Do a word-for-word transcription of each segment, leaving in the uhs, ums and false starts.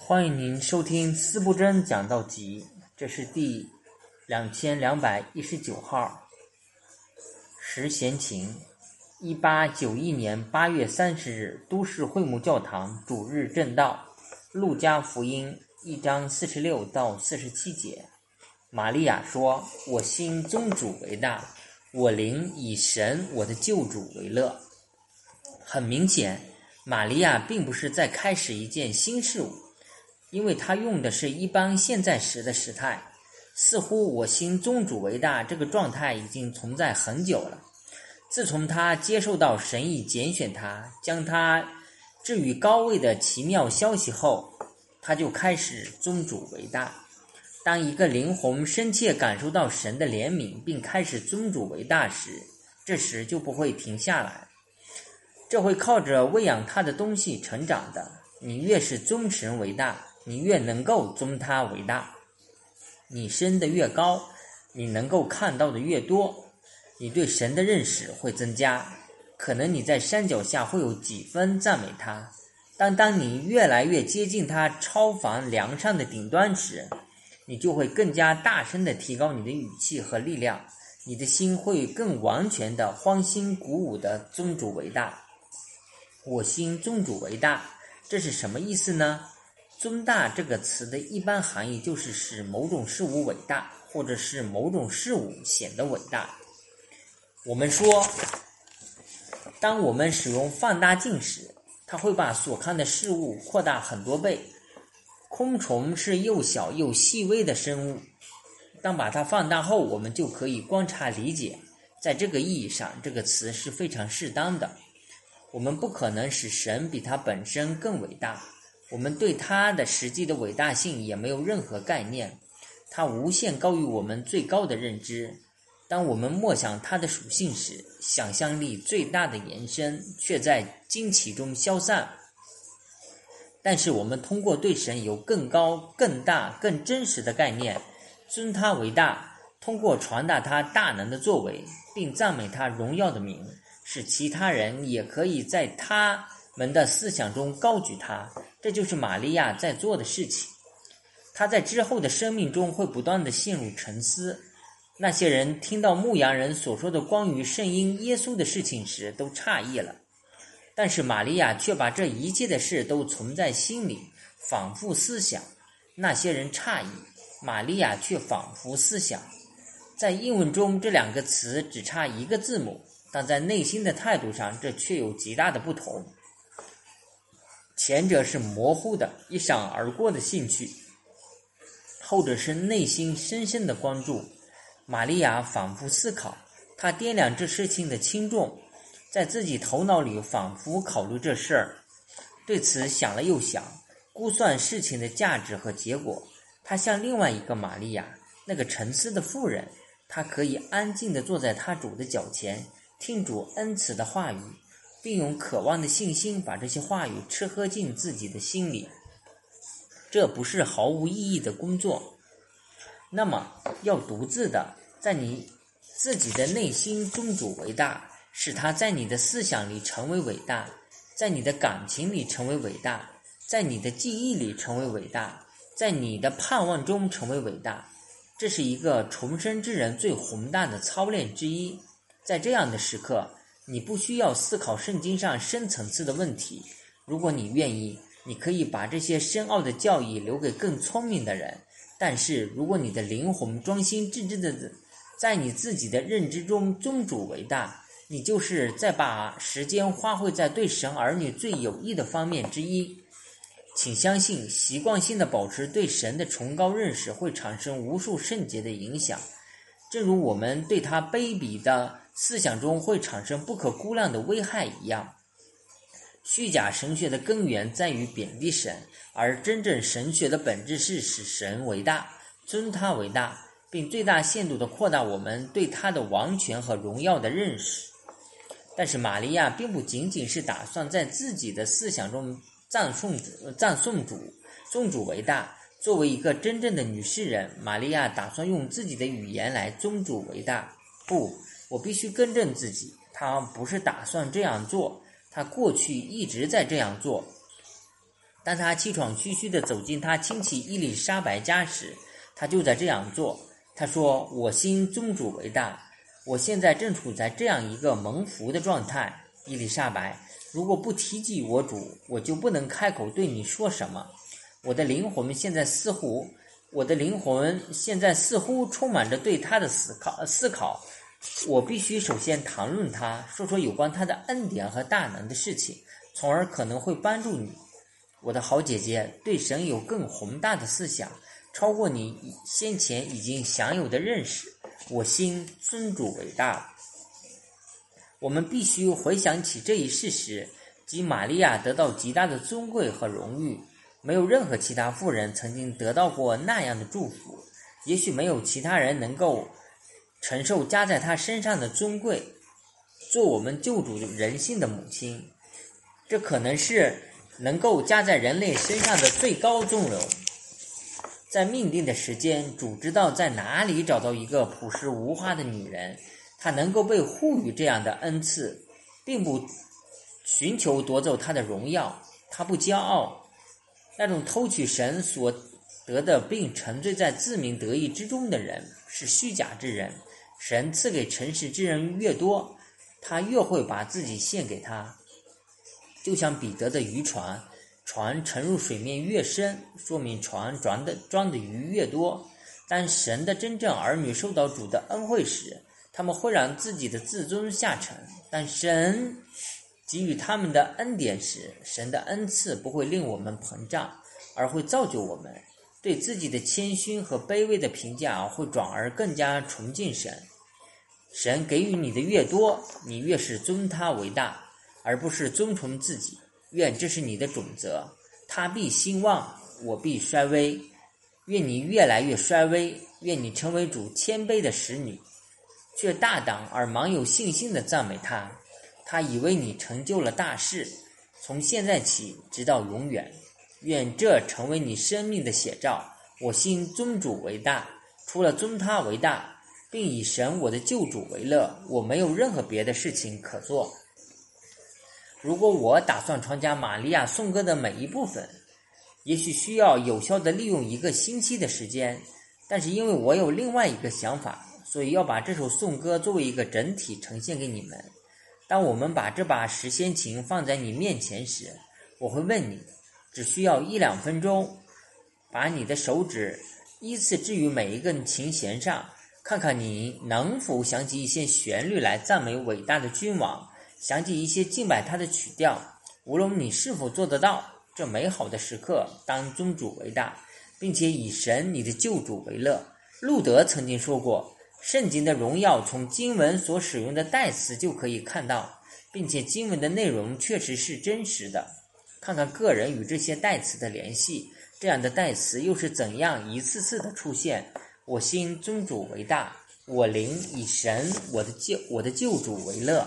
欢迎您收听四不真讲道集，这是第两千两百一十九号。时闲情，一八九一年八月三十日，都市会幕教堂主日正道，路加福音一章四十六到四十七节。玛利亚说：“我心尊主为大，我灵以神我的救主为乐。”很明显，玛利亚并不是在开始一件新事物，因为他用的是一般现在时的时态，似乎我心尊主为大这个状态已经存在很久了。自从他接受到神意拣选他，将他置于高位的奇妙消息后，他就开始尊主为大。当一个灵魂深切感受到神的怜悯并开始尊主为大时，这时就不会停下来，这会靠着喂养他的东西成长的。你越是尊神为大，你越能够尊他为大。你升得越高，你能够看到的越多，你对神的认识会增加。可能你在山脚下会有几分赞美他，但当你越来越接近他超凡良善的顶端时，你就会更加大声地提高你的语气和力量，你的心会更完全地欢欣鼓舞地尊主为大。我心尊主为大，这是什么意思呢？尊大这个词的一般含义就是使某种事物伟大，或者是某种事物显得伟大。我们说，当我们使用放大镜时，它会把所看的事物扩大很多倍。昆虫是又小又细微的生物，当把它放大后，我们就可以观察理解。在这个意义上，这个词是非常适当的。我们不可能使神比他本身更伟大，我们对他的实际的伟大性也没有任何概念，他无限高于我们最高的认知。当我们默想他的属性时，想象力最大的延伸却在惊奇中消散。但是我们通过对神有更高、更大、更真实的概念，尊他为大，通过传达他大能的作为，并赞美他荣耀的名，使其他人也可以在他们的思想中高举他。这就是玛利亚在做的事情。他在之后的生命中会不断地陷入沉思。那些人听到牧羊人所说的关于圣婴耶稣的事情时都诧异了，但是玛利亚却把这一切的事都存在心里，反复思想。那些人诧异，玛利亚却反复思想。在英文中，这两个词只差一个字母，但在内心的态度上，这却有极大的不同。前者是模糊的、一闪而过的兴趣，后者是内心深深的关注。玛利亚反复思考，她掂量这事情的轻重，在自己头脑里反复考虑这事儿，对此想了又想，估算事情的价值和结果。她像另外一个玛利亚，那个沉思的妇人，她可以安静地坐在她主的脚前，听主恩慈的话语，并用渴望的信心把这些话语吃喝进自己的心里。这不是毫无意义的工作。那么要独自的在你自己的内心尊主为大，使他在你的思想里成为伟大，在你的感情里成为伟大，在你的记忆里成为伟大，在你的盼望中成为伟大。这是一个重生之人最宏大的操练之一。在这样的时刻，你不需要思考圣经上深层次的问题。如果你愿意，你可以把这些深奥的教义留给更聪明的人。但是如果你的灵魂专心致志的在你自己的认知中尊主为大，你就是在把时间花费在对神儿女最有益的方面之一。请相信，习惯性的保持对神的崇高认识会产生无数圣洁的影响，正如我们对他卑鄙的思想中会产生不可估量的危害一样。虚假神学的根源在于贬低神，而真正神学的本质是使神为大，尊他为大，并最大限度地扩大我们对他的王权和荣耀的认识。但是玛利亚并不仅仅是打算在自己的思想中赞颂主、赞颂主、尊主为大。作为一个真正的女诗人，玛利亚打算用自己的语言来尊主为大。不，我必须更正自己，她不是打算这样做，她过去一直在这样做。 当他气喘吁吁地走进他亲戚伊丽莎白家时，他就在这样做。他说：我心宗主为大，我现在正处在这样一个蒙福的状态。伊丽莎白，如果不提及我主，我就不能开口对你说什么。我的灵魂现在似乎我的灵魂现在似乎充满着对他的思考思考我必须首先谈论他，说说有关他的恩典和大能的事情，从而可能会帮助你。我的好姐姐对神有更宏大的思想，超过你先前已经享有的认识。我心尊主伟大。我们必须回想起这一事实，即玛利亚得到极大的尊贵和荣誉，没有任何其他妇人曾经得到过那样的祝福，也许没有其他人能够承受加在她身上的尊贵。做我们救主人性的母亲，这可能是能够加在人类身上的最高尊荣。在命定的时间，主知道在哪里找到一个朴实无华的女人，她能够被赋予这样的恩赐，并不寻求夺走她的荣耀。她不骄傲，那种偷取神所得的并沉醉在自鸣得意之中的人是虚假之人。神赐给诚实之人越多，他越会把自己献给他。就像彼得的渔船，船沉入水面越深，说明船装的装的鱼越多。当神的真正儿女受到主的恩惠时，他们会让自己的自尊下沉。但神给予他们的恩典时，神的恩赐不会令我们膨胀，而会造就我们。对自己的谦逊和卑微的评价会转而更加崇敬神。神给予你的越多，你越是尊他为大，而不是尊崇自己。愿这是你的准则。他必兴旺，我必衰微。愿你越来越衰微，愿你成为主谦卑的使女，却大胆而满有信心地赞美他。他以为你成就了大事，从现在起直到永远。愿这成为你生命的写照。我心尊主为大，除了尊他为大，并以神我的救主为乐，我没有任何别的事情可做。如果我打算传讲玛利亚颂歌的每一部分，也许需要有效地利用一个星期的时间，但是因为我有另外一个想法，所以要把这首颂歌作为一个整体呈现给你们。当我们把这把十弦琴放在你面前时，我会问你，只需要一两分钟，把你的手指依次置于每一根琴弦上，看看你能否想起一些旋律来赞美伟大的君王，想起一些敬拜他的曲调。无论你是否做得到，这美好的时刻当尊主为大，并且以神你的救主为乐。路德曾经说过，圣经的荣耀从经文所使用的代词就可以看到，并且经文的内容确实是真实的。看看个人与这些代词的联系，这样的代词又是怎样一次次的出现。我心尊主为大，我灵以神我的救我的救主为乐。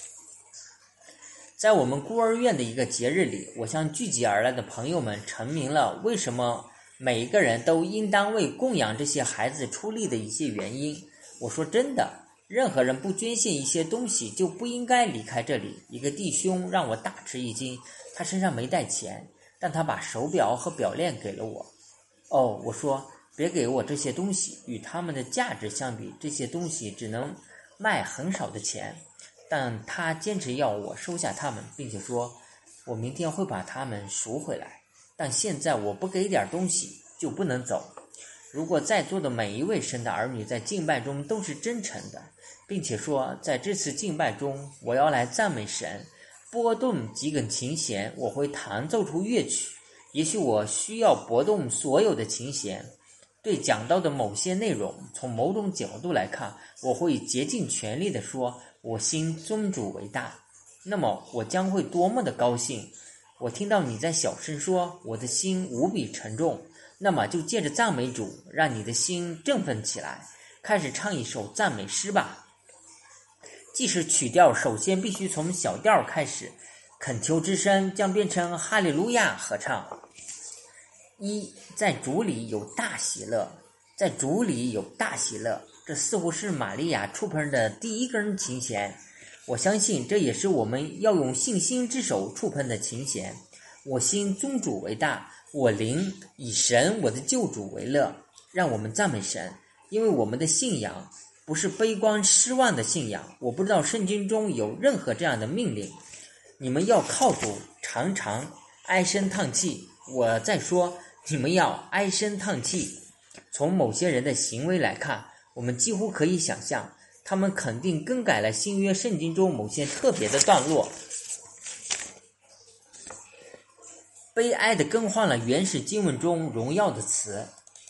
在我们孤儿院的一个节日里，我向聚集而来的朋友们阐明了为什么每一个人都应当为供养这些孩子出力的一些原因。我说真的，任何人不捐献一些东西就不应该离开这里。一个弟兄让我大吃一惊，他身上没带钱，但他把手表和表链给了我。哦，我说别给我这些东西，与他们的价值相比，这些东西只能卖很少的钱。但他坚持要我收下他们，并且说我明天会把他们赎回来，但现在我不给点东西就不能走。如果在座的每一位神的儿女在敬拜中都是真诚的，并且说在这次敬拜中我要来赞美神，拨动几根琴弦，我会弹奏出乐曲。也许我需要拨动所有的琴弦。对讲到的某些内容，从某种角度来看，我会竭尽全力地说我心尊主为大。那么我将会多么的高兴。我听到你在小声说我的心无比沉重，那么就借着赞美主，让你的心振奋起来，开始唱一首赞美诗吧。即使曲调首先必须从小调开始，恳求之声将变成哈利路亚合唱。一，在主里有大喜乐，在主里有大喜乐，这似乎是玛利亚触碰的第一根琴弦。我相信这也是我们要用信心之手触碰的琴弦。 我心宗主为大，我灵以神我的救主为乐。让我们赞美神，因为我们的信仰不是悲观失望的信仰。我不知道圣经中有任何这样的命令，你们要靠主，常常唉声叹气。我在说，你们要唉声叹气。从某些人的行为来看，我们几乎可以想象，他们肯定更改了新约圣经中某些特别的段落，悲哀地更换了原始经文中荣耀的词。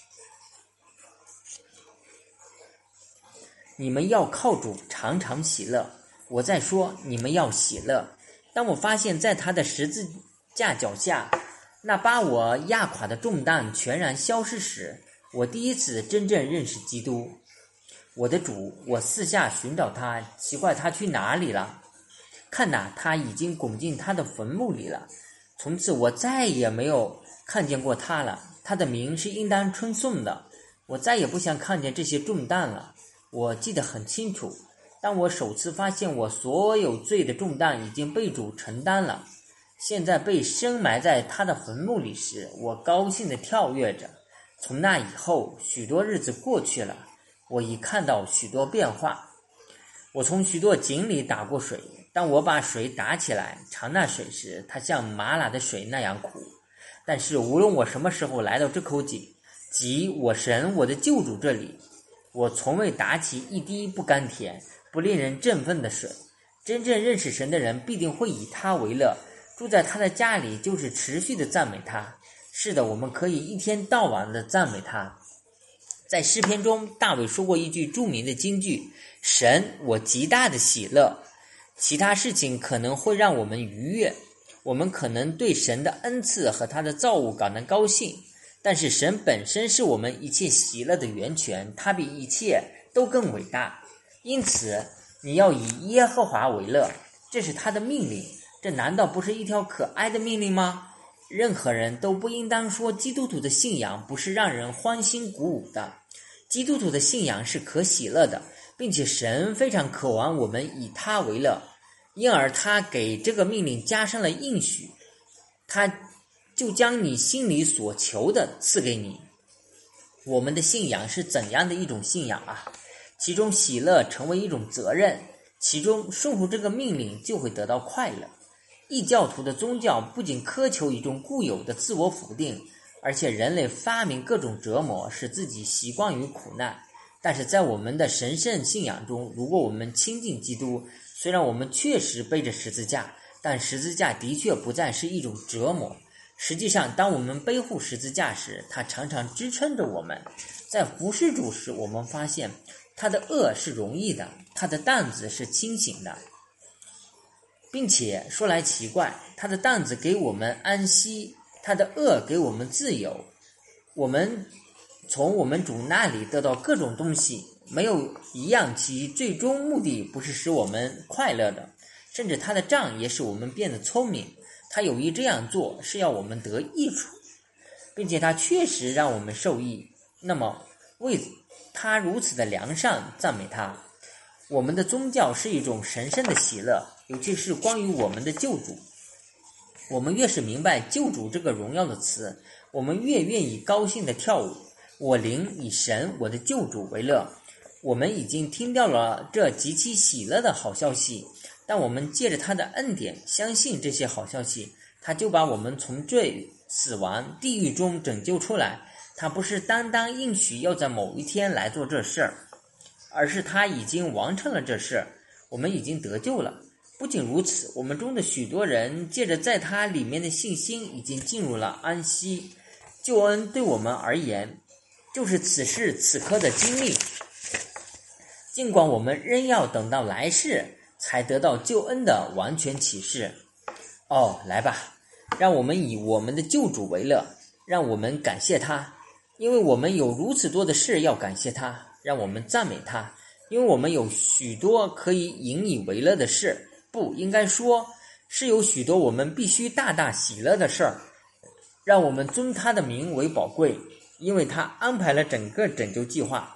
你们要靠主常常喜乐。我在说，你们要喜乐。当我发现在他的十字架脚下，那把我压垮的重担全然消失时，我第一次真正认识基督，我的主。我四下寻找他，奇怪他去哪里了。看哪，他已经滚进他的坟墓里了。从此我再也没有看见过他了。他的名是应当称颂的。我再也不想看见这些重担了。我记得很清楚，当我首次发现我所有罪的重担已经被主承担了，现在被深埋在他的坟墓里时，我高兴地跳跃着。从那以后，许多日子过去了，我已看到许多变化。我从许多井里打过水，当我把水打起来尝那水时，它像麻辣的水那样苦。但是无论我什么时候来到这口井，即我神我的救主这里，我从未打起一滴不甘甜、不令人振奋的水。真正认识神的人必定会以他为乐，住在他的家里就是持续的赞美他。是的，我们可以一天到晚的赞美他。在诗篇中，大卫说过一句著名的金句：神，我极大的喜乐。其他事情可能会让我们愉悦，我们可能对神的恩赐和他的造物感到高兴，但是神本身是我们一切喜乐的源泉，他比一切都更伟大。因此你要以耶和华为乐，这是他的命令。这难道不是一条可爱的命令吗？任何人都不应当说基督徒的信仰不是让人欢欣鼓舞的。基督徒的信仰是可喜乐的，并且神非常渴望我们以他为乐，因而他给这个命令加上了应许，他就将你心里所求的赐给你。我们的信仰是怎样的一种信仰啊？其中喜乐成为一种责任，其中顺服这个命令就会得到快乐。异教徒的宗教不仅苛求一种固有的自我否定，而且人类发明各种折磨，使自己习惯于苦难。但是在我们的神圣信仰中，如果我们亲近基督，虽然我们确实背着十字架，但十字架的确不再是一种折磨。实际上，当我们背负十字架时，它常常支撑着我们。在服侍主时，我们发现他的恶是容易的，他的担子是清醒的，并且说来奇怪，他的担子给我们安息，他的恶给我们自由。我们从我们主那里得到各种东西，没有一样其最终目的不是使我们快乐的，甚至他的杖也使我们变得聪明。他有意这样做是要我们得益处，并且他确实让我们受益。那么为他如此的良善赞美他。我们的宗教是一种神圣的喜乐，尤其是关于我们的救主。我们越是明白救主这个荣耀的词，我们越愿意高兴地跳舞。我灵以神我的救主为乐。我们已经听到了这极其喜乐的好消息，但我们借着他的恩典相信这些好消息，他就把我们从罪、死亡、地狱中拯救出来。他不是单单应许要在某一天来做这事儿，而是他已经完成了这事儿，我们已经得救了。不仅如此，我们中的许多人借着在他里面的信心已经进入了安息。救恩对我们而言就是此时此刻的经历，尽管我们仍要等到来世才得到救恩的完全启示。哦，来吧，让我们以我们的救主为乐，让我们感谢他，因为我们有如此多的事要感谢他。让我们赞美他，因为我们有许多可以引以为乐的事，不应该说是有许多我们必须大大喜乐的事儿。让我们尊他的名为宝贵，因为他安排了整个拯救计划，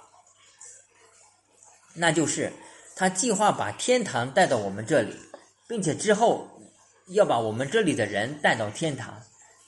那就是他计划把天堂带到我们这里，并且之后要把我们这里的人带到天堂。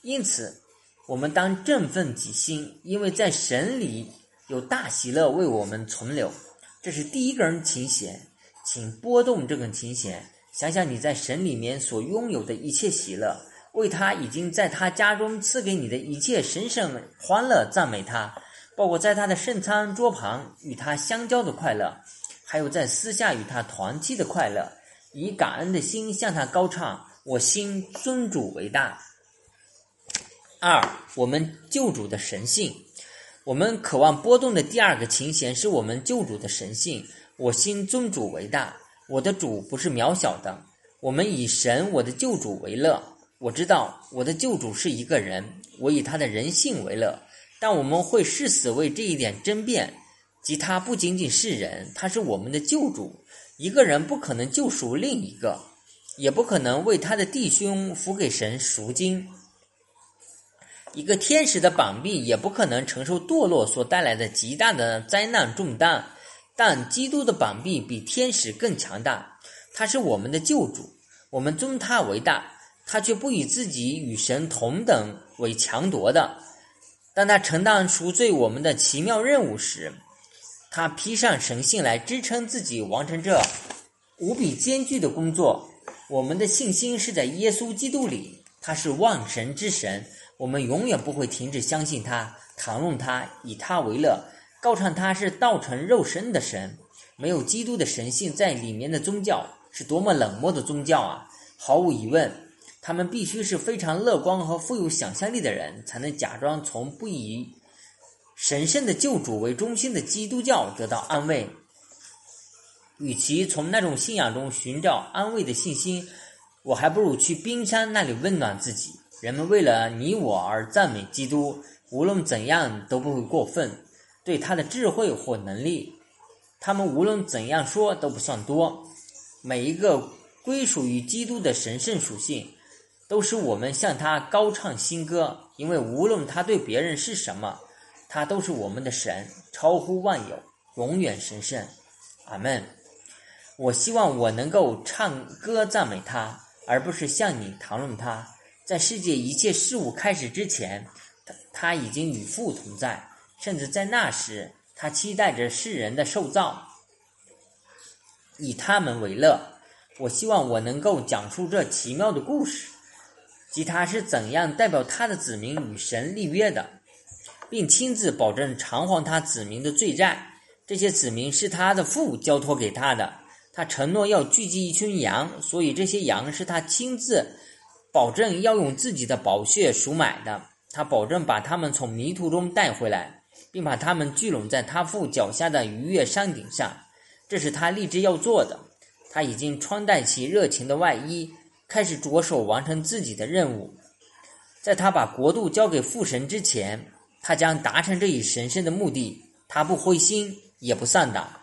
因此我们当振奋己心，因为在神里有大喜乐为我们存留。这是第一根琴弦，请拨动这根琴弦，想想你在神里面所拥有的一切喜乐，为他已经在他家中赐给你的一切神圣欢乐赞美他，包括在他的圣餐桌旁与他相交的快乐，还有在私下与他团契的快乐，以感恩的心向他高唱，我心尊主为大。二，我们救主的神性。我们渴望拨动的第二个琴弦是我们救主的神性，我心尊主为大。我的主不是渺小的，我们以神我的救主为乐。我知道我的救主是一个人，我以他的人性为乐，但我们会誓死为这一点争辩，即他不仅仅是人，他是我们的救主。一个人不可能救赎另一个，也不可能为他的弟兄付给神赎金。一个天使的膀臂也不可能承受堕落所带来的极大的灾难重担，但基督的膀臂比天使更强大，他是我们的救主，我们尊他为大，他却不以自己与神同等为强夺的。当他承担赎罪我们的奇妙任务时，他披上神性来支撑自己完成这无比艰巨的工作。我们的信心是在耶稣基督里，他是万神之神，我们永远不会停止相信他，谈论他，以他为乐，高唱他是道成肉身的神。没有基督的神性在里面的宗教是多么冷漠的宗教啊！毫无疑问，他们必须是非常乐观和富有想象力的人，才能假装从不以神圣的救主为中心的基督教得到安慰。与其从那种信仰中寻找安慰的信心，我还不如去冰山那里温暖自己。人们为了你我而赞美基督，无论怎样都不会过分，对他的智慧或能力，他们无论怎样说都不算多。每一个归属于基督的神圣属性，都使我们向他高唱新歌，因为无论他对别人是什么，他都是我们的神，超乎万有，永远神圣。阿们。我希望我能够唱歌赞美他，而不是向你谈论他。在世界一切事物开始之前，他他已经与父同在，甚至在那时，他期待着世人的受造，以他们为乐。我希望我能够讲述这奇妙的故事，即他是怎样代表他的子民与神立约的，并亲自保证偿还他子民的罪债。这些子民是他的父交托给他的，他承诺要聚集一群羊，所以这些羊是他亲自保证要用自己的宝血赎买的。他保证把他们从迷途中带回来，并把他们聚拢在他父脚下的逾越山顶上。这是他立志要做的。他已经穿戴起热情的外衣，开始着手完成自己的任务。在他把国度交给父神之前，他将达成这一神圣的目的。他不灰心，也不丧胆。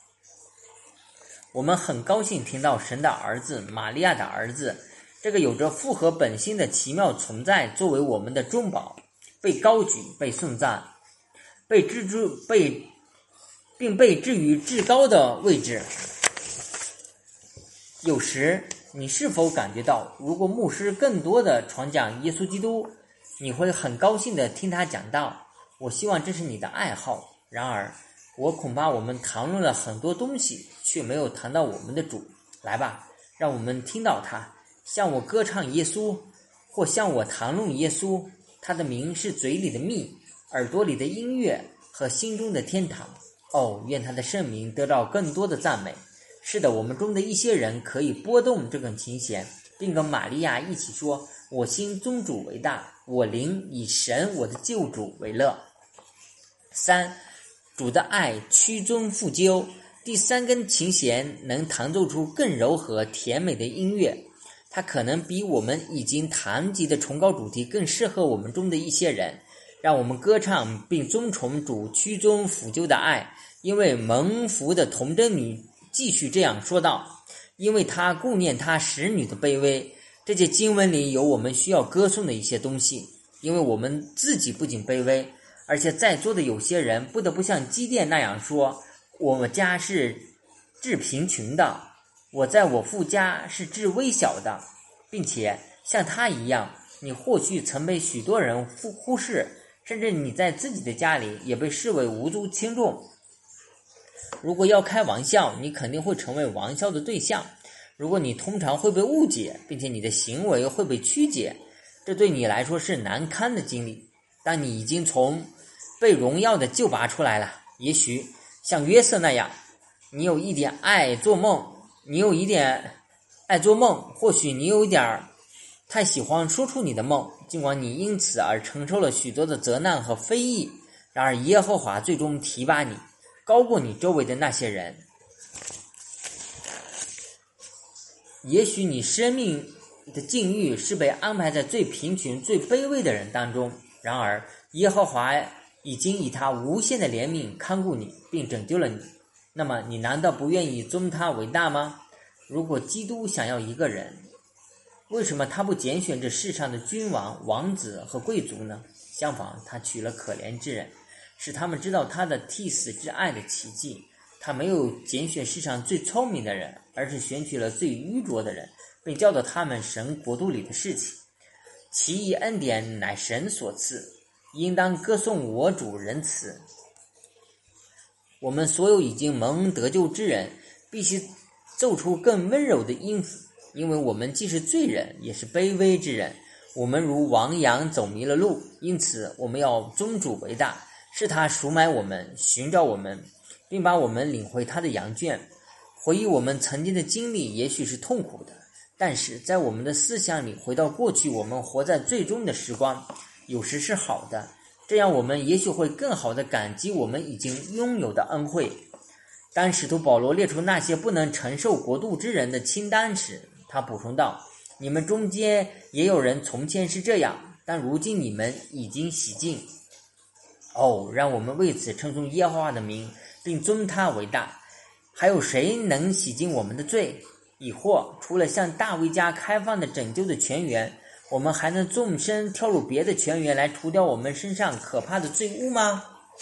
我们很高兴听到神的儿子，玛利亚的儿子，这个有着复合本心的奇妙存在作为我们的中保，被高举，被颂赞，被置诸被并被置于至高的位置。有时你是否感觉到，如果牧师更多的传讲耶稣基督，你会很高兴的听他讲道？我希望这是你的爱好。然而我恐怕我们谈论了很多东西，却没有谈到我们的主。来吧，让我们听到他，向我歌唱耶稣，或向我谈论耶稣。他的名是嘴里的蜜，耳朵里的音乐和心中的天堂。哦，愿他的圣名得到更多的赞美。是的，我们中的一些人可以拨动这根琴弦，并跟玛利亚一起说，我心尊主为大，我灵以神我的救主为乐。三，主的爱屈尊复究。第三根琴弦能弹奏出更柔和甜美的音乐，它可能比我们已经谈及的崇高主题更适合我们中的一些人。让我们歌唱并尊崇主屈尊复究的爱，因为蒙福的童贞女继续这样说道，因为他顾念他使女的卑微。这节经文里有我们需要歌颂的一些东西，因为我们自己不仅卑微，而且在座的有些人不得不像基甸那样说，我们家是至贫穷的，我在我父家是至微小的，并且像他一样， 你或许曾被许多人忽忽视，甚至你在自己的家里也被视为无足轻重。如果要开玩笑，你肯定会成为玩笑的对象。如果你通常会被误解，并且你的行为会被曲解，这对你来说是难堪的经历。但你已经从被荣耀的救拔出来了，也许像约瑟那样，你有一点爱做梦，你有一点爱做梦，或许你有一点太喜欢说出你的梦，尽管你因此而承受了许多的责难和非议，然而耶和华最终提拔你，高过你周围的那些人。也许你生命的境遇是被安排在最贫穷最卑微的人当中，然而耶和华已经以他无限的怜悯看顾你并拯救了你，那么你难道不愿意尊他为大吗？如果基督想要一个人，为什么他不拣选这世上的君王、王子和贵族呢？相反，他取了可怜之人，使他们知道他的替死之爱的奇迹。他没有拣选世上最聪明的人，而是选取了最愚拙的人，并教导他们神国度里的事情。其义恩典乃神所赐，应当歌颂我主仁慈。我们所有已经蒙得救之人，必须奏出更温柔的音符，因为我们既是罪人，也是卑微之人。我们如亡羊走迷了路，因此我们要尊主为大，是他赎买我们，寻找我们，并把我们领回他的羊圈。回忆我们曾经的经历也许是痛苦的，但是在我们的思想里回到过去我们活在最终的时光，有时是好的，这样我们也许会更好地感激我们已经拥有的恩惠。当使徒保罗列出那些不能承受国度之人的清单时，他补充道，你们中间也有人从前是这样，但如今你们已经洗净。哦，让我们为此称颂耶和华的名，并尊他为大。还有谁能洗净我们的罪？以或除了向大卫家开放的拯救的泉源，我们还能纵身跳入别的泉源来除掉我们身上可怕的罪污吗？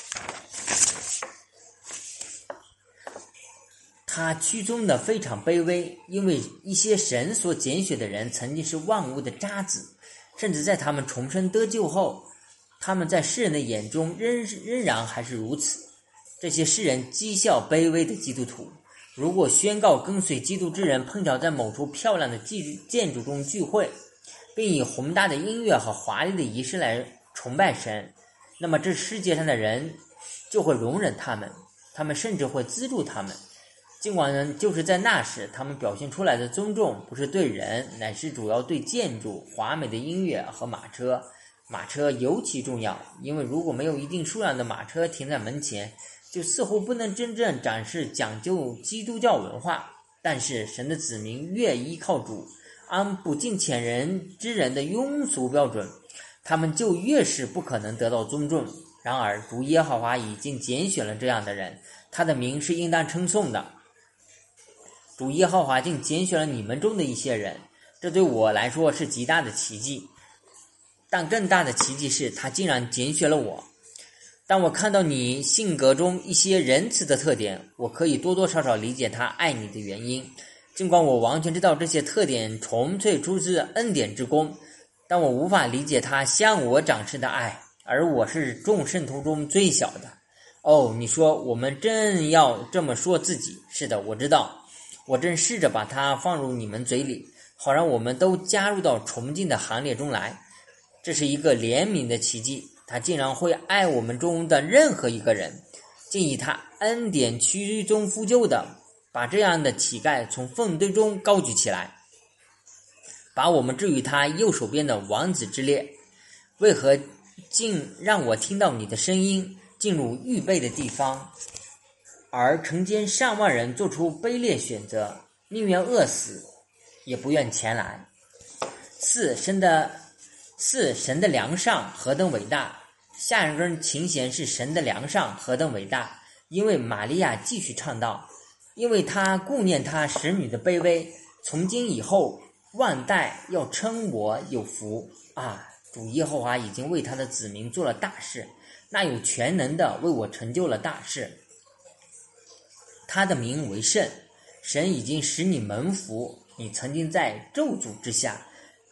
他屈尊的非常卑微，因为一些神所拣选的人曾经是万物的渣滓，甚至在他们重生得救后，他们在世人的眼中仍仍然还是如此。这些世人讥笑卑微的基督徒，如果宣告跟随基督之人碰巧在某处漂亮的建筑中聚会，并以宏大的音乐和华丽的仪式来崇拜神，那么这世界上的人就会容忍他们，他们甚至会资助他们。尽管就是在那时，他们表现出来的尊重不是对人，乃是主要对建筑、华美的音乐和马车。马车尤其重要，因为如果没有一定数量的马车停在门前，就似乎不能真正展示讲究基督教文化。但是神的子民越依靠主，按不敬虔人之人的庸俗标准，他们就越是不可能得到尊重。然而主耶和华已经拣选了这样的人，他的名是应当称颂的。主耶和华竟拣选了你们中的一些人，这对我来说是极大的奇迹。但更大的奇迹是他竟然拣选了我。当我看到你性格中一些仁慈的特点，我可以多多少少理解他爱你的原因。尽管我完全知道这些特点纯粹出自恩典之功，但我无法理解他向我展示的爱，而我是众圣徒中最小的。哦，你说我们正要这么说自己，是的，我知道，我正试着把它放入你们嘴里，好让我们都加入到崇敬的行列中来。这是一个怜悯的奇迹，他竟然会爱我们中的任何一个人，竟以他恩典屈中呼救的，把这样的乞丐从粪堆中高举起来，把我们置于他右手边的王子之列。为何竟让我听到你的声音进入预备的地方，而成千上万人做出卑劣选择，宁愿饿死也不愿前来。四神的四神的良善何等伟大！下一根琴弦是神的良善何等伟大！因为玛利亚继续唱道，因为他顾念他使女的卑微，从今以后万代要称我有福啊！主耶和华已经为他的子民做了大事，那有全能的为我成就了大事。他的名为圣，神已经使你蒙福，你曾经在咒诅之下，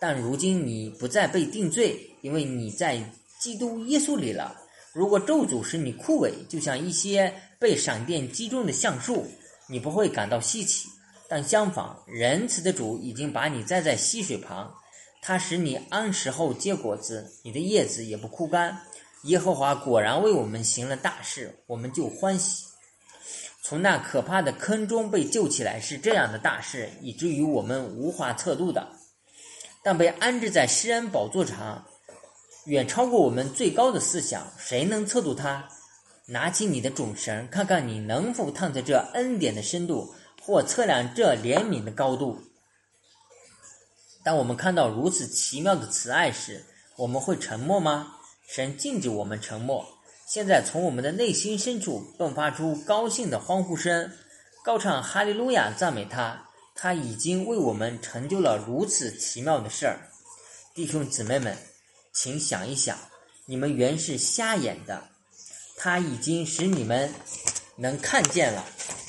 但如今你不再被定罪，因为你在基督耶稣里了。如果咒诅使你枯萎，就像一些被闪电击中的橡树，你不会感到稀奇。但相反，仁慈的主已经把你栽在溪水旁，他使你按时候结果子，你的叶子也不枯干。耶和华果然为我们行了大事，我们就欢喜。从那可怕的坑中被救起来是这样的大事，以至于我们无法测度的。但被安置在施恩宝座上，远超过我们最高的思想，谁能测度它？拿起你的种绳，看看你能否探测这恩典的深度，或测量这怜悯的高度。当我们看到如此奇妙的慈爱时，我们会沉默吗？神禁止我们沉默。现在从我们的内心深处迸发出高兴的欢呼声，高唱哈利路亚，赞美他。他已经为我们成就了如此奇妙的事儿。弟兄姊妹们，请想一想，你们原是瞎眼的，他已经使你们能看见了。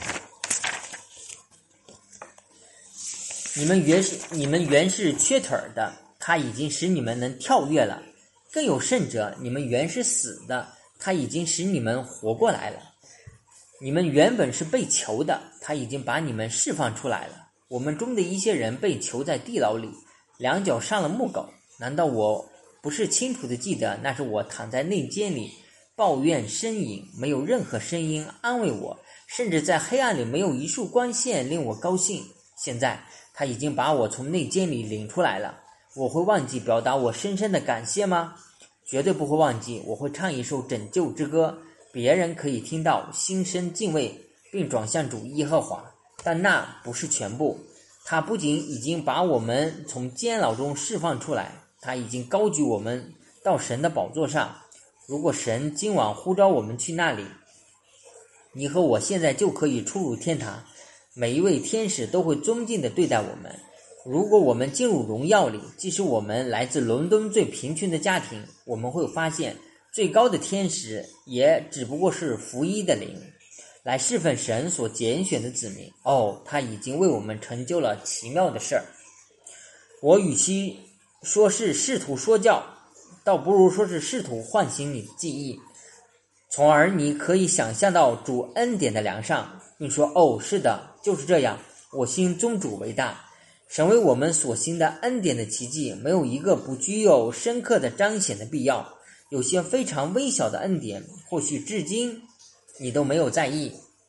你们原是你们原是缺腿的，他已经使你们能跳跃了。更有甚者，你们原是死的，他已经使你们活过来了。你们原本是被囚的，他已经把你们释放出来了。我们中的一些人被囚在地牢里，两脚上了木狗。难道我不是清楚地记得，那是我躺在内监里抱怨呻吟，没有任何声音安慰我，甚至在黑暗里没有一束光线令我高兴。现在他已经把我从内监里领出来了，我会忘记表达我深深的感谢吗？绝对不会忘记。我会唱一首拯救之歌，别人可以听到，心生敬畏，并转向主耶和华。但那不是全部，他不仅已经把我们从监牢中释放出来，他已经高举我们到神的宝座上。如果神今晚呼召我们去那里，你和我现在就可以出入天堂，每一位天使都会尊敬地对待我们。如果我们进入荣耀里，即使我们来自伦敦最贫穷的家庭，我们会发现最高的天使也只不过是福音的灵，来侍奉神所拣选的子民。哦，他已经为我们成就了奇妙的事儿。我与其说是试图说教，倒不如说是试图唤醒你的记忆，从而你可以想象到主恩典的良善，并说，哦，是的，就是这样，我心尊主为大。神为我们所行的恩典的奇迹，没有一个不具有深刻的彰显的必要。有些非常微小的恩典，或许至今你都没有在意，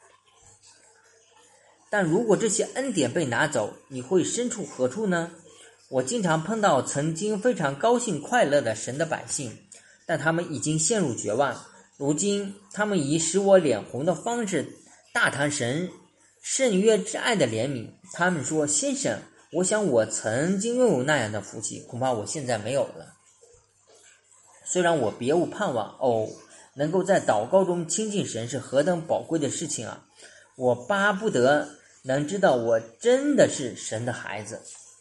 但如果这些恩典被拿走，你会身处何处呢？我经常碰到曾经非常高兴快乐的神的百姓，但他们已经陷入绝望。如今他们以使我脸红的方式大谈神圣约之爱的怜悯。他们说，先生，我想我曾经拥有那样的福气，恐怕我现在没有了。虽然我别无盼望，哦，能够在祷告中亲近神是何等宝贵的事情啊！我巴不得能知道我真的是神的孩子。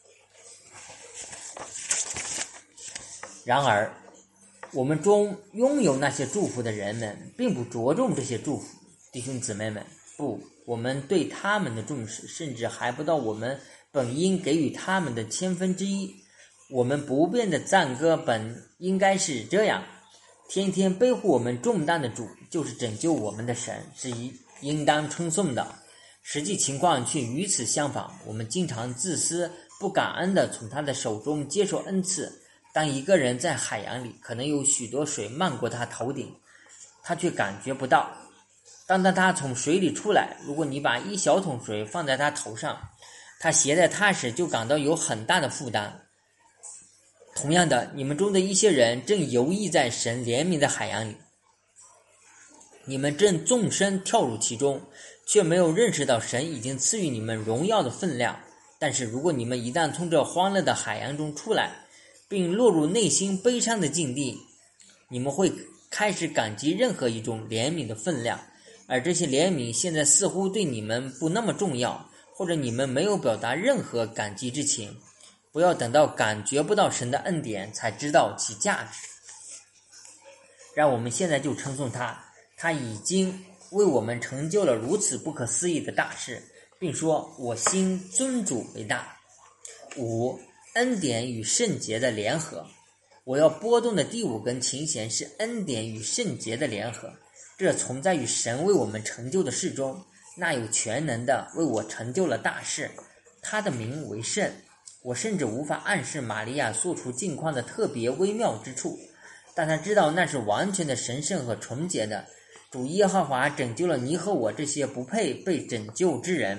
然而，我们中拥有那些祝福的人们并不着重这些祝福。弟兄姊妹们，不，我们对他们的重视甚至还不到我们本应给予他们的千分之一。我们不变的赞歌本应该是这样：天天背负我们重担的主，就是拯救我们的神，是应当称颂的。实际情况却与此相反，我们经常自私不感恩地从他的手中接受恩赐。当一个人在海洋里，可能有许多水漫过他头顶，他却感觉不到。当他从水里出来，如果你把一小桶水放在他头上，他携带它时就感到有很大的负担。同样的，你们中的一些人正游弋在神怜悯的海洋里，你们正纵身跳入其中，却没有认识到神已经赐予你们荣耀的分量。但是如果你们一旦从这欢乐的海洋中出来，并落入内心悲伤的境地，你们会开始感激任何一种怜悯的分量，而这些怜悯现在似乎对你们不那么重要，或者你们没有表达任何感激之情。不要等到感觉不到神的恩典才知道其价值。让我们现在就称颂他，他已经为我们成就了如此不可思议的大事，并说，我心尊主为大。五， 恩典与圣洁的联合。我要拨动的第五根琴弦是恩典与圣洁的联合，这存在于神为我们成就的事中，那有全能的为我成就了大事，他的名为圣。我甚至无法暗示玛利亚所处境况的特别微妙之处，但他知道那是完全的神圣和纯洁的。主耶和华拯救了你和我这些不配被拯救之人。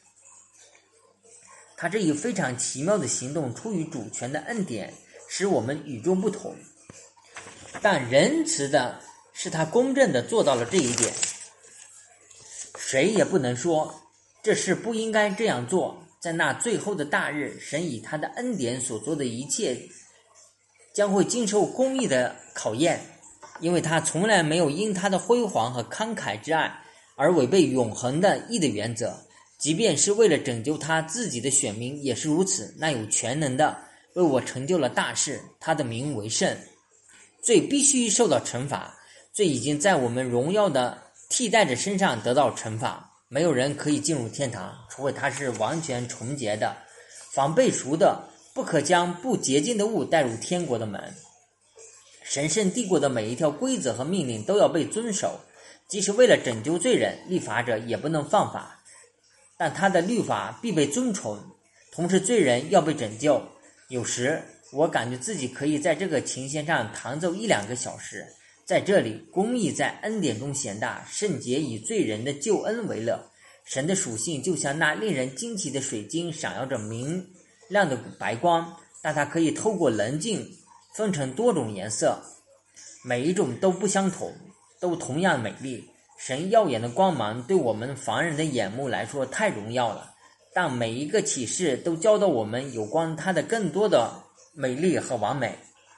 他这一非常奇妙的行动出于主权的恩典，使我们与众不同，但仁慈的是他公正的做到了这一点。谁也不能说这事不应该这样做。在那最后的大日，神以他的恩典所做的一切将会经受公义的考验，因为他从来没有因他的辉煌和慷慨之爱而违背永恒的义的原则，即便是为了拯救他自己的选民也是如此。那有全能的为我成就了大事，他的名为圣。罪必须受到惩罚，罪已经在我们荣耀的替代者身上得到惩罚。没有人可以进入天堂，除非他是完全纯洁的。防备赎的不可将不洁净的物带入天国的门。神圣帝国的每一条规则和命令都要被遵守，即使为了拯救罪人，立法者也不能犯法，但他的律法必被遵从。同时罪人要被拯救。有时我感觉自己可以在这个琴弦上弹奏一两个小时。在这里，公义在恩典中显大，圣洁以罪人的救恩为乐。神的属性就像那令人惊奇的水晶，闪耀着明亮的白光，但它可以透过棱镜分成多种颜色，每一种都不相同，都同样美丽。神耀眼的光芒对我们凡人的眼目来说太荣耀了，但每一个启示都教导我们有关它的更多的美丽和完美。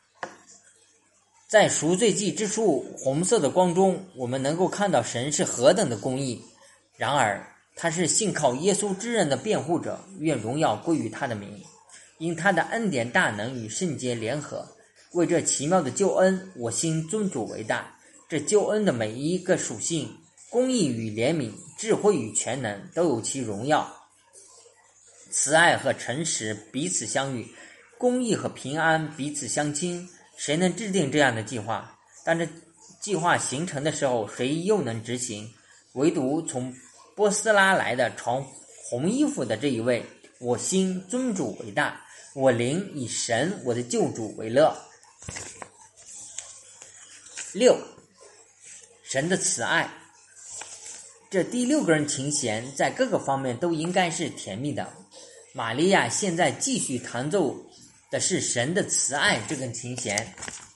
在赎罪祭之处红色的光中，我们能够看到神是何等的公义。然而他是信靠耶稣之人的辩护者，愿荣耀归于他的名。因他的恩典大能与圣洁联合，为这奇妙的救恩，我心尊主为大。这救恩的每一个属性，公义与怜悯，智慧与全能，都有其荣耀。慈爱和诚实彼此相遇，公义和平安彼此相亲。谁能制定这样的计划？当这计划形成的时候，谁又能执行？唯独从波斯拉来的穿红衣服的这一位，我心尊主为大，我灵以神我的救主为乐。六，神的慈爱。这第六根琴弦在各个方面都应该是甜蜜的。玛利亚现在继续弹奏的是神的慈爱这根琴弦，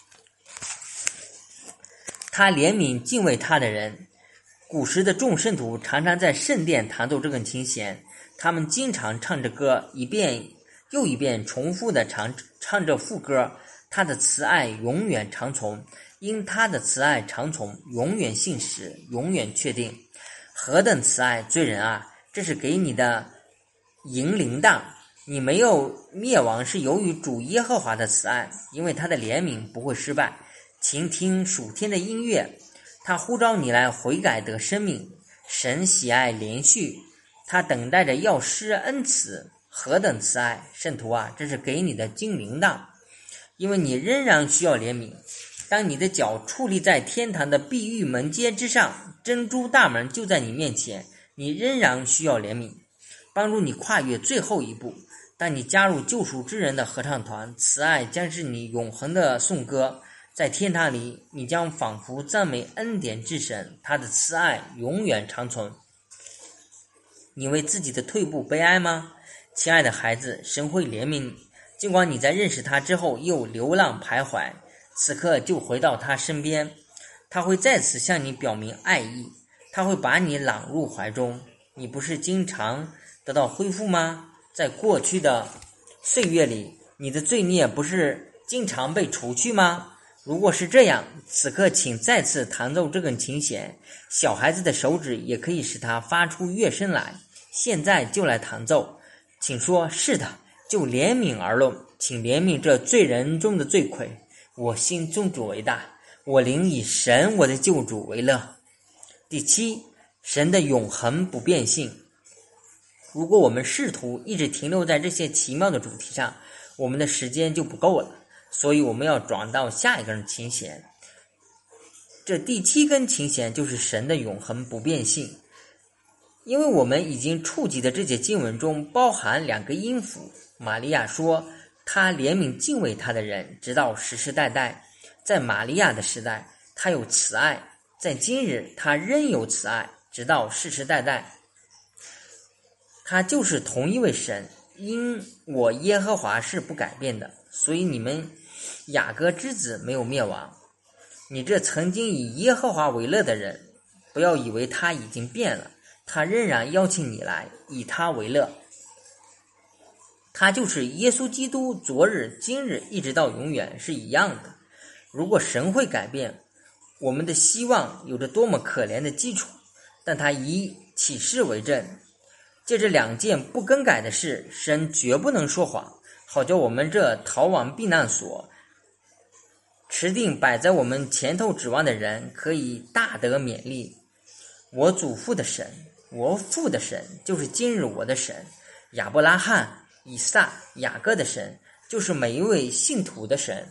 他怜悯敬畏他的人。古时的众圣徒常常在圣殿弹奏这根琴弦，他们经常唱着歌，一遍又一遍重复地唱唱着副歌。他的慈爱永远长存，因他的慈爱长存，永远信实，永远确定。何等慈爱，罪人啊！这是给你的银铃铛。你没有灭亡是由于主耶和华的慈爱，因为他的怜悯不会失败。请听属天的音乐，他呼召你来悔改得生命。神喜爱连续，他等待着要施恩慈。何等慈爱，圣徒啊！这是给你的金铃铛，因为你仍然需要怜悯。当你的脚矗立在天堂的碧玉门阶之上，珍珠大门就在你面前，你仍然需要怜悯，帮助你跨越最后一步。当你加入救赎之人的合唱团，慈爱将是你永恒的颂歌。在天堂里，你将仿佛赞美恩典之神，他的慈爱永远长存。你为自己的退步悲哀吗？亲爱的孩子，神会怜悯你，尽管你在认识他之后又流浪徘徊，此刻就回到他身边，他会再次向你表明爱意，他会把你揽入怀中。你不是经常得到恢复吗？在过去的岁月里，你的罪孽不是经常被除去吗？如果是这样，此刻请再次弹奏这根琴弦，小孩子的手指也可以使它发出乐声来。现在就来弹奏，请说是的，就怜悯而论，请怜悯这罪人中的罪魁。我心尊主为大，我灵以神我的救主为乐。第七，神的永恒不变性。如果我们试图一直停留在这些奇妙的主题上， 我们的时间就不够了，所以我们要转到下一根琴弦。这第七根琴弦就是神的永恒不变性。因为我们已经触及的这节经文中包含两个音符，玛利亚说他怜悯敬畏他的人，直到世世代代。在玛利亚的时代，他有慈爱；在今日，他仍有慈爱，直到世世代代。他就是同一位神，因我耶和华是不改变的，所以你们雅各之子没有灭亡。你这曾经以耶和华为乐的人，不要以为他已经变了，他仍然邀请你来，以他为乐。他就是耶稣基督，昨日、今日一直到永远是一样的。如果神会改变，我们的希望有着多么可怜的基础，但他以启示为证。借这两件不更改的事，神绝不能说谎，好叫我们这逃往避难所持定摆在我们前头指望的人可以大得勉励。我祖父的神，我父的神，就是今日我的神，亚伯拉罕、以撒、雅各的神，就是每一位信徒的神。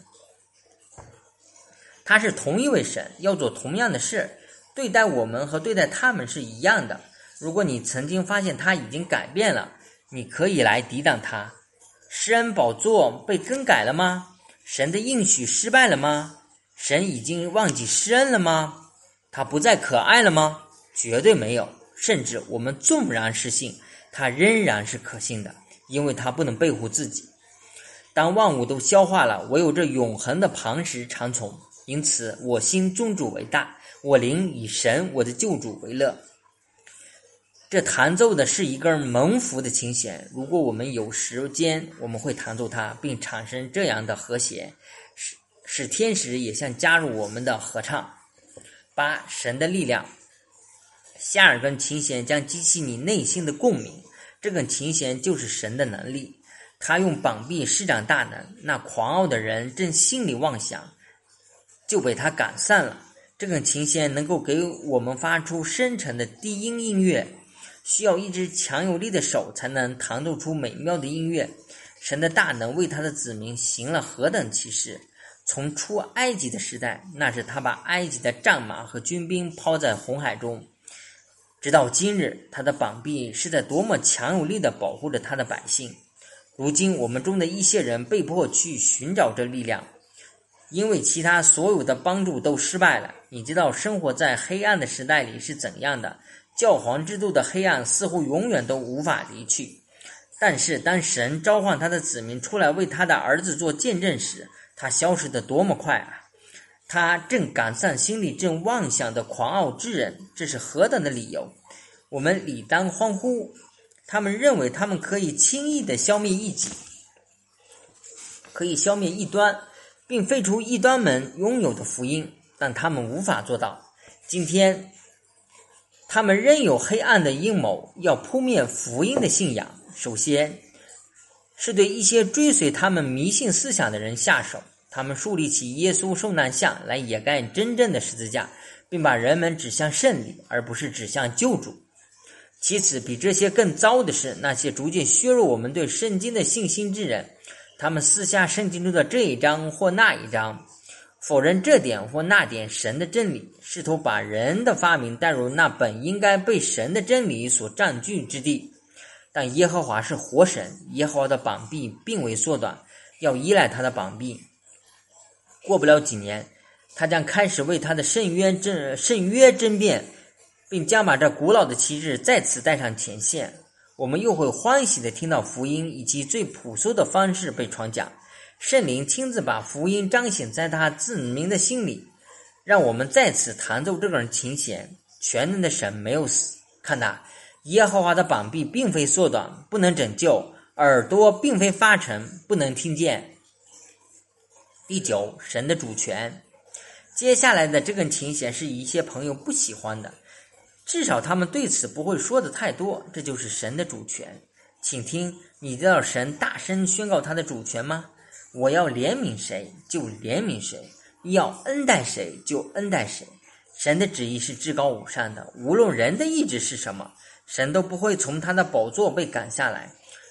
他是同一位神，要做同样的事，对待我们和对待他们是一样的。如果你曾经发现他已经改变了，你可以来抵挡他。施恩宝座被更改了吗？神的应许失败了吗？神已经忘记施恩了吗？他不再可爱了吗？绝对没有。甚至我们纵然失信，他仍然是可信的，因为他不能背负自己。当万物都消化了，唯有这永恒的磐石长存。因此我心尊主为大，我灵以神我的救主为乐。这弹奏的是一根蒙福的琴弦，如果我们有时间，我们会弹奏它，并产生这样的和谐，使使天使也像加入我们的合唱。八、神的力量。下二根琴弦将激起你内心的共鸣，这根琴弦就是神的能力，他用膀臂施展大能，那狂傲的人正心里妄想，就被他赶散了。这根琴弦能够给我们发出深沉的低音音乐，需要一只强有力的手才能弹奏出美妙的音乐。神的大能为他的子民行了何等奇事！从出埃及的时代，那是他把埃及的战马和军兵抛在红海中，直到今日，他的膀臂是在多么强有力地保护着他的百姓。如今我们中的一些人被迫去寻找这力量，因为其他所有的帮助都失败了。你知道生活在黑暗的时代里是怎样的，教皇制度的黑暗似乎永远都无法离去。但是当神召唤他的子民出来为他的儿子做见证时，他消失得多么快啊！他正赶散心里正妄想的狂傲之人，这是何等的理由！我们理当欢呼。他们认为他们可以轻易地消灭异己，可以消灭异端，并废除异端们拥有的福音，但他们无法做到。今天他们仍有黑暗的阴谋，要扑灭福音的信仰。首先是对一些追随他们迷信思想的人下手，他们树立起耶稣受难像来掩盖真正的十字架，并把人们指向胜利，而不是指向救主。其次，比这些更糟的是那些逐渐削弱我们对圣经的信心之人，他们撕下圣经中的这一章或那一章，否认这点或那点神的真理，试图把人的发明带入那本应该被神的真理所占据之地。但耶和华是活神，耶和华的膀臂并未缩短，要依赖他的膀臂。过不了几年，他将开始为他的圣约争圣约争辩，并将把这古老的旗帜再次带上前线。我们又会欢喜地听到福音以及最朴素的方式被传讲，圣灵亲自把福音彰显在他子民的心里。让我们再次弹奏这根琴弦，全能的神没有死。看哪，耶和华的膀臂并非缩短，不能拯救；耳朵并非发沉，不能听见。第九，神的主权。接下来的这根琴弦是一些朋友不喜欢的，至少他们对此不会说的太多，这就是神的主权。请听，你知道神大声宣告他的主权吗？我要怜悯谁就怜悯谁，要恩待谁就恩待谁。神的旨意是至高无上的，无论人的意志是什么，神都不会从他的宝座被赶下来。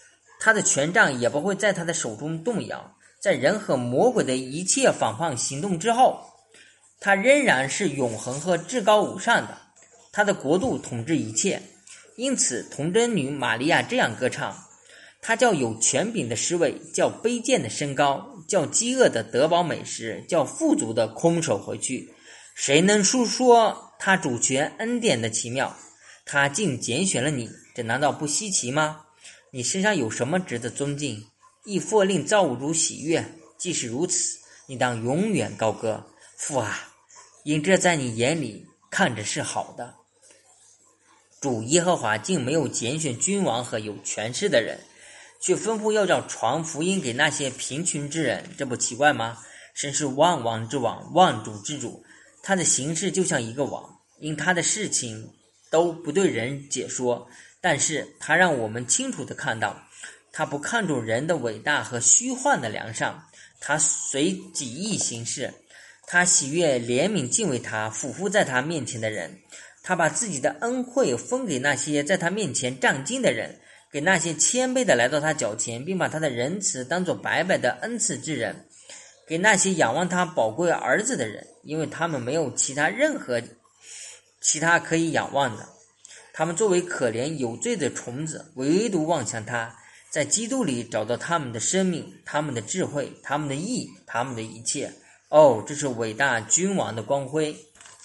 他的权杖也不会在他的手中动摇。在人和魔鬼的一切反叛行动之后，他仍然是永恒和至高无上的，他的国度统治一切。因此童贞女玛利亚这样歌唱，他叫有权柄的失位，叫卑贱的升高，叫饥饿的得饱美食，叫富足的空手回去。谁能述说他主权恩典的奇妙？他竟拣选了你，这难道不稀奇吗？你身上有什么值得尊敬？亦或令造物主喜悦？即使如此，你当永远高歌。父啊，因这在你眼里看着是好的。主耶和华竟没有拣选君王和有权势的人，却吩咐要叫传福音给那些贫穷之人，这不奇怪吗？神是万王之王，万主之主，他的行事就像一个王，因他的事情都不对人解说，但是他让我们清楚地看到，他不看重人的伟大和虚幻的良善，他随己意行事，他喜悦怜悯敬畏他俯伏在他面前的人，他把自己的恩惠分给那些在他面前战兢的人，给那些谦卑的来到他脚前，并把他的仁慈当作白白的恩赐之人，给那些仰望他宝贵儿子的人，因为他们没有其他任何其他可以仰望的。他们作为可怜有罪的虫子，唯独望向他，在基督里找到他们的生命，他们的智慧，他们的义，他们的一切。哦，这是伟大君王的光辉。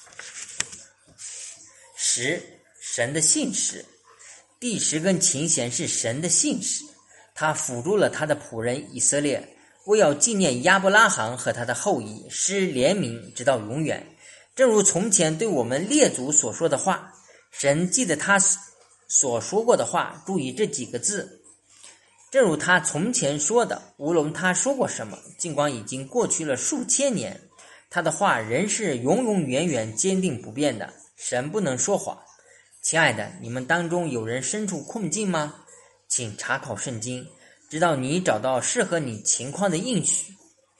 十，神的信实。第十根琴弦是神的信实，他辅助了他的仆人以色列，为要纪念亚伯拉罕和他的后裔，施怜悯直到永远。正如从前对我们列祖所说的话，神记得他所说过的话，注意这几个字。正如他从前说的，无论他说过什么，尽管已经过去了数千年，他的话仍是永永远远坚定不变的。神不能说谎。亲爱的，你们当中有人身处困境吗？请查考圣经，直到你找到适合你情况的应许。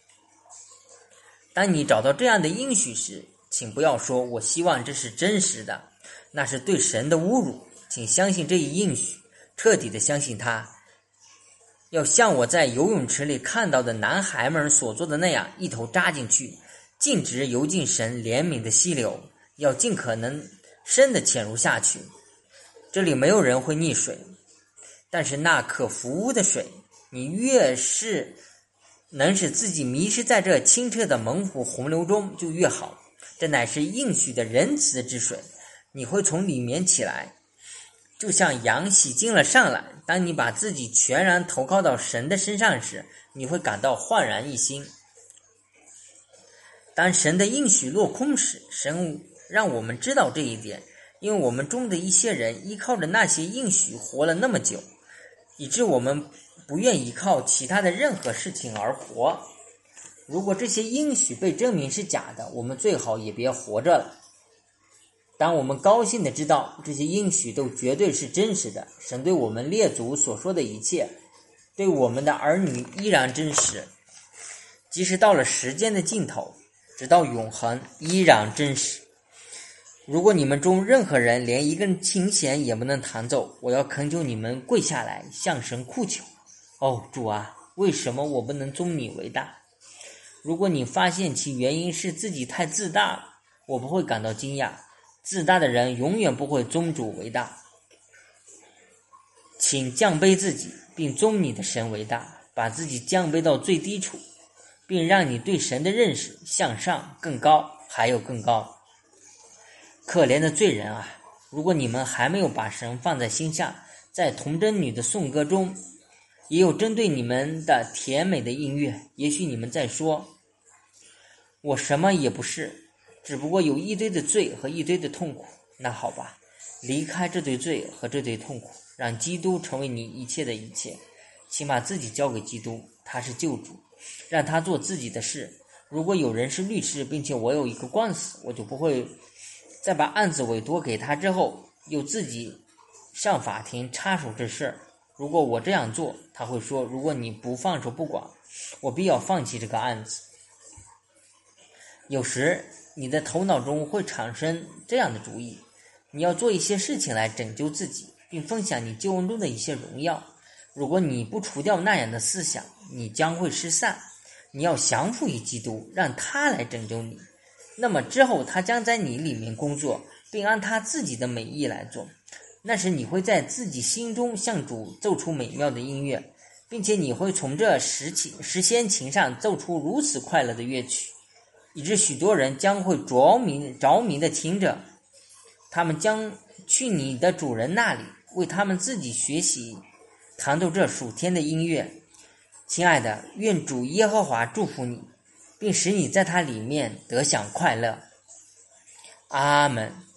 当你找到这样的应许时，请不要说我希望这是真实的，那是对神的侮辱。请相信这一应许，彻底的相信它。要像我在游泳池里看到的男孩们所做的那样，一头扎进去，径直游进神怜悯的溪流，要尽可能深的潜入下去。这里没有人会溺水，但是那可服污的水，你越是能使自己迷失在这清澈的猛虎洪流中就越好。这乃是应许的仁慈之水，你会从里面起来，就像羊洗净了上来。当你把自己全然投靠到神的身上时，你会感到焕然一新。当神的应许落空时，神让我们知道这一点，因为我们中的一些人依靠着那些应许活了那么久，以致我们不愿依靠其他的任何事情而活。如果这些应许被证明是假的，我们最好也别活着了。当我们高兴地知道这些应许都绝对是真实的，神对我们列祖所说的一切，对我们的儿女依然真实，即使到了时间的尽头，直到永恒依然真实。如果你们中任何人连一根琴弦也不能弹奏，我要恳求你们跪下来向神哭求。哦，主啊，为什么我不能尊你为大？如果你发现其原因是自己太自大了，我不会感到惊讶。自大的人永远不会尊主为大。请降卑自己，并尊你的神为大，把自己降卑到最低处，并让你对神的认识向上更高，还有更高。可怜的罪人啊，如果你们还没有把神放在心上，在童贞女的颂歌中也有针对你们的甜美的音乐。也许你们在说，我什么也不是，只不过有一堆的罪和一堆的痛苦。那好吧，离开这堆罪和这堆痛苦，让基督成为你一切的一切。请把自己交给基督，他是救主，让他做自己的事。如果有人是律师，并且我有一个官司，我就不会在把案子委托给他之后又自己上法庭插手这事儿。如果我这样做，他会说，如果你不放手不管，我必要放弃这个案子。有时你的头脑中会产生这样的主意，你要做一些事情来拯救自己，并分享你救恩中的一些荣耀。 如果你不除掉那样的思想，你将会失散。你要降服于基督，让他来拯救你。那么之后他将在你里面工作，并按他自己的美意来做。那时你会在自己心中向主奏出美妙的音乐，并且你会从这十琴十弦琴上奏出如此快乐的乐曲，以致许多人将会着迷着迷的听着。他们将去你的主人那里，为他们自己学习弹奏这属天的音乐。亲爱的，愿主耶和华祝福你，并使你在他里面得享快乐。阿们。